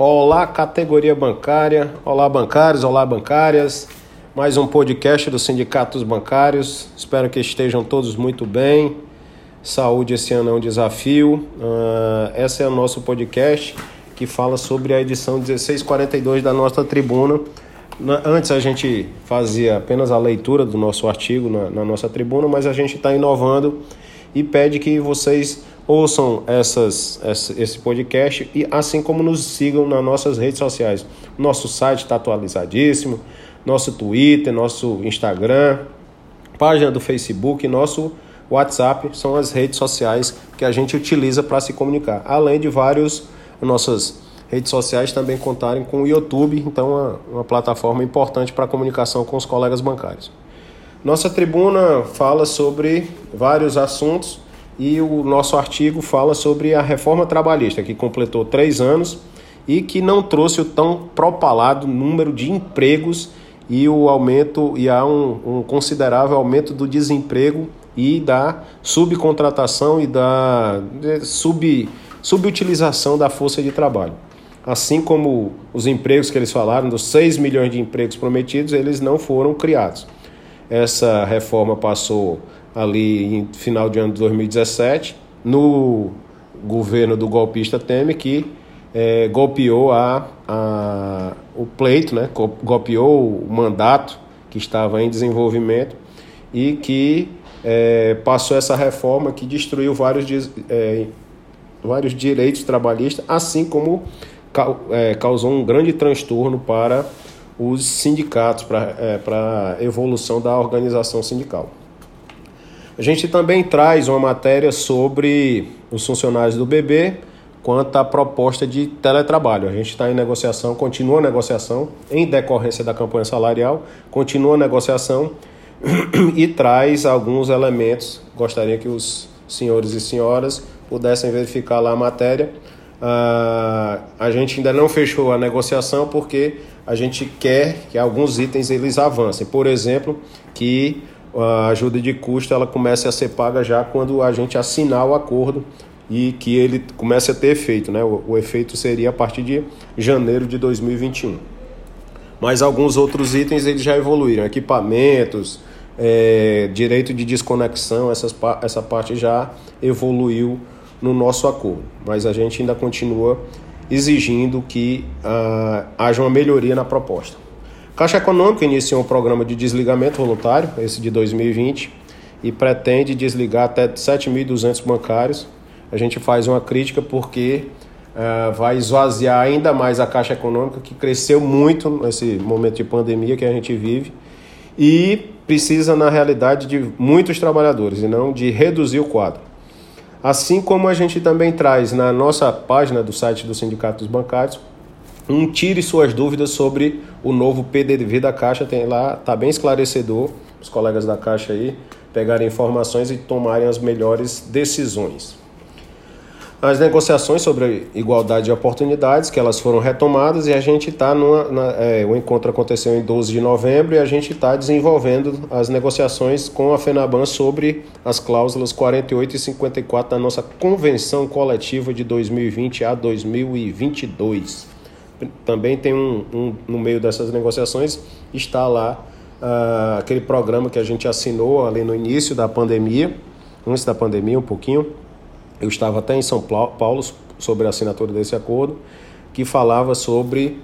Olá, categoria bancária, olá bancários, olá bancárias, mais um podcast do Sindicato dos Bancários, espero que estejam todos muito bem, saúde esse ano é um desafio, esse é o nosso podcast que fala sobre a edição 1642 da nossa tribuna. Antes a gente fazia apenas a leitura do nosso artigo na nossa tribuna, mas a gente está inovando e pede que vocês ouçam esse podcast e assim como nos sigam nas nossas redes sociais. Nosso site está atualizadíssimo, nosso Twitter, nosso Instagram, página do Facebook, nosso WhatsApp são as redes sociais que a gente utiliza para se comunicar. Além de nossas redes sociais também contarem com o YouTube, então uma plataforma importante para a comunicação com os colegas bancários. Nossa tribuna fala sobre vários assuntos e o nosso artigo fala sobre a reforma trabalhista, que completou 3 anos e que não trouxe o tão propalado número de empregos e o aumento, e há um considerável aumento do desemprego e da subcontratação e da subutilização da força de trabalho. Assim como os empregos que eles falaram, dos 6 milhões de empregos prometidos, eles não foram criados. Essa reforma passou ali em final de ano de 2017, no governo do golpista Temer, que golpeou o pleito, né? Golpeou o mandato que estava em desenvolvimento e que passou essa reforma que destruiu vários direitos trabalhistas, assim como causou um grande transtorno para os sindicatos, para a evolução da organização sindical. A gente também traz uma matéria sobre os funcionários do BB quanto à proposta de teletrabalho. A gente está em negociação, continua a negociação em decorrência da campanha salarial, continua a negociação e traz alguns elementos. Gostaria que os senhores e senhoras pudessem verificar lá a matéria. A gente ainda não fechou a negociação porque a gente quer que alguns itens eles avancem. Por exemplo, que a ajuda de custo ela comece a ser paga já quando a gente assinar o acordo e que ele comece a ter efeito, né? O efeito seria a partir de janeiro de 2021. Mas alguns outros itens eles já evoluíram, equipamentos, direito de desconexão, essa parte já evoluiu no nosso acordo. Mas a gente ainda continua exigindo que haja uma melhoria na proposta. Caixa Econômica iniciou um programa de desligamento voluntário, esse de 2020, e pretende desligar até 7.200 bancários. A gente faz uma crítica porque vai esvaziar ainda mais a Caixa Econômica, que cresceu muito nesse momento de pandemia que a gente vive, e precisa, na realidade, de muitos trabalhadores, e não de reduzir o quadro. Assim como a gente também traz na nossa página do site do Sindicato dos Bancários, tire suas dúvidas sobre o novo PDV da Caixa, tem lá, está bem esclarecedor, os colegas da Caixa aí pegarem informações e tomarem as melhores decisões. As negociações sobre igualdade de oportunidades, que elas foram retomadas e a gente está o encontro aconteceu em 12 de novembro e a gente está desenvolvendo as negociações com a FENABAN sobre as cláusulas 48 e 54 da nossa Convenção Coletiva de 2020 a 2022. Também tem no meio dessas negociações está lá aquele programa que a gente assinou ali no início da pandemia, antes da pandemia um pouquinho. Eu estava até em São Paulo sobre a assinatura desse acordo, que falava sobre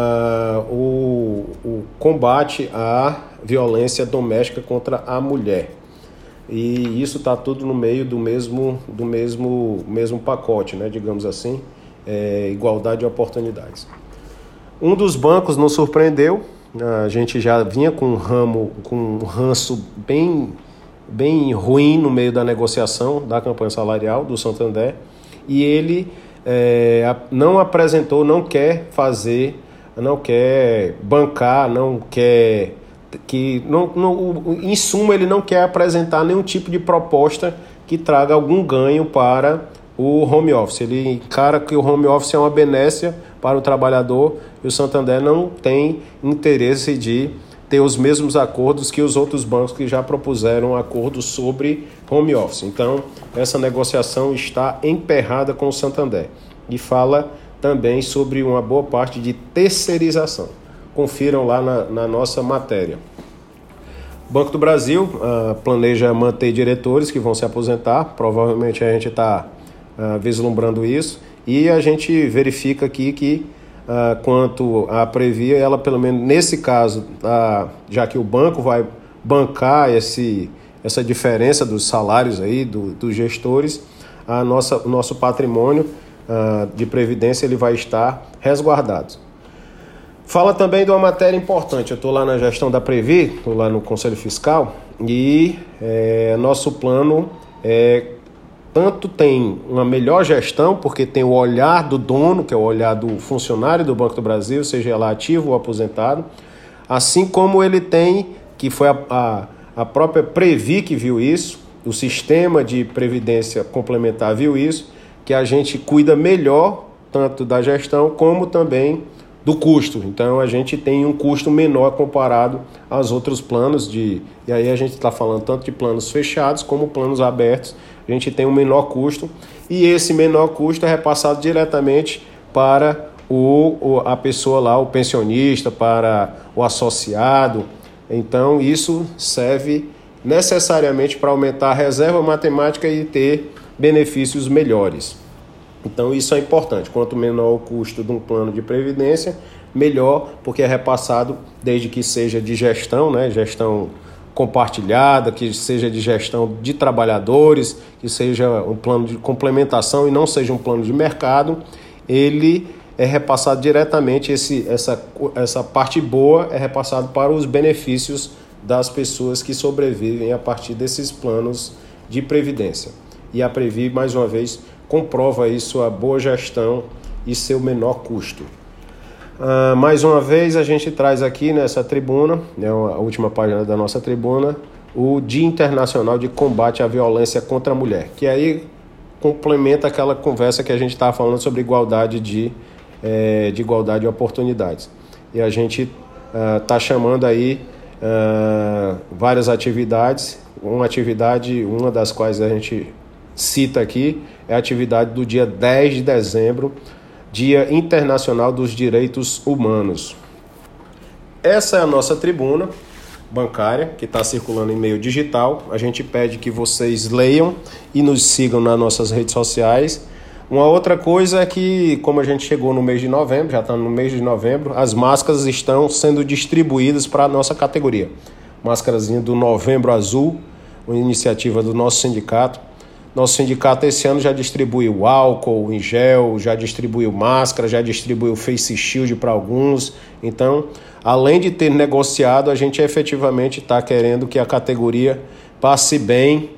o combate à violência doméstica contra a mulher. E isso está tudo no meio do mesmo pacote, né, digamos assim, igualdade de oportunidades. Um dos bancos nos surpreendeu, a gente já vinha com um ranço bem ruim no meio da negociação da campanha salarial do Santander, e ele não apresentou, não quer bancar, em suma ele não quer apresentar nenhum tipo de proposta que traga algum ganho para o home office. Ele encara que o home office é uma benécia para o trabalhador e o Santander não tem interesse de ter os mesmos acordos que os outros bancos que já propuseram acordos sobre home office. Então, essa negociação está emperrada com o Santander e fala também sobre uma boa parte de terceirização. Confiram lá na nossa matéria. O Banco do Brasil planeja manter diretores que vão se aposentar, provavelmente a gente está vislumbrando isso, e a gente verifica aqui que quanto à Previ, ela pelo menos nesse caso, já que o banco vai bancar essa diferença dos salários aí dos gestores, o nosso patrimônio de previdência ele vai estar resguardado. Fala também de uma matéria importante. Eu estou lá na gestão da Previ, estou lá no Conselho Fiscal, e nosso plano tanto tem uma melhor gestão, porque tem o olhar do dono, que é o olhar do funcionário do Banco do Brasil, seja ela ativo ou aposentado, assim como ele tem, que foi a própria Previ que viu isso, o sistema de previdência complementar viu isso, que a gente cuida melhor tanto da gestão como também do custo. Então a gente tem um custo menor comparado aos outros planos e aí a gente está falando tanto de planos fechados como planos abertos. A gente tem um menor custo e esse menor custo é repassado diretamente para a pessoa lá, o pensionista, para o associado. Então isso serve necessariamente para aumentar a reserva matemática e ter benefícios melhores. Então isso é importante. Quanto menor o custo de um plano de previdência, melhor, porque é repassado desde que seja de gestão, né? Gestão compartilhada, que seja de gestão de trabalhadores, que seja um plano de complementação e não seja um plano de mercado, ele é repassado diretamente, essa parte boa é repassado para os benefícios das pessoas que sobrevivem a partir desses planos de previdência. E a Previ, mais uma vez, comprova aí sua boa gestão e seu menor custo. Mais uma vez, a gente traz aqui nessa tribuna, a última página da nossa tribuna, o Dia Internacional de Combate à Violência contra a Mulher, que aí complementa aquela conversa que a gente estava falando sobre igualdade de igualdade de oportunidades. E a gente está chamando aí várias atividades. Uma das quais a gente cita aqui é a atividade do dia 10 de dezembro, Dia Internacional dos Direitos Humanos. Essa é a nossa tribuna bancária, que está circulando em meio digital. A gente pede que vocês leiam e nos sigam nas nossas redes sociais. Uma outra coisa é que, como a gente chegou no mês de novembro, já estamos no mês de novembro, as máscaras estão sendo distribuídas para a nossa categoria. Máscarazinha do Novembro Azul, uma iniciativa do nosso sindicato. Nosso sindicato esse ano já distribuiu álcool em gel, já distribuiu máscara, já distribuiu face shield para alguns. Então, além de ter negociado, a gente efetivamente está querendo que a categoria passe bem,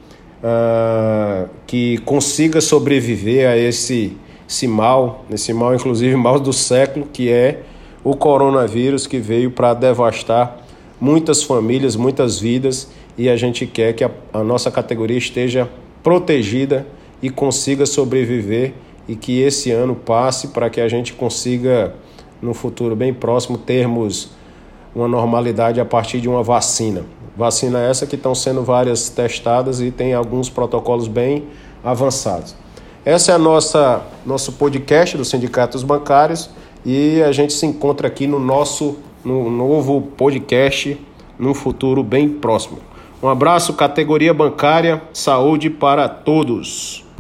que consiga sobreviver a esse mal, inclusive mal do século, que é o coronavírus, que veio para devastar muitas famílias, muitas vidas, e a gente quer que a nossa categoria esteja protegida e consiga sobreviver, e que esse ano passe para que a gente consiga, no futuro bem próximo, termos uma normalidade a partir de uma vacina. Vacina essa que estão sendo várias testadas e tem alguns protocolos bem avançados. Essa é a nosso podcast do Sindicato dos Bancários, e a gente se encontra aqui no novo podcast num futuro bem próximo. Um abraço, categoria bancária, saúde para todos.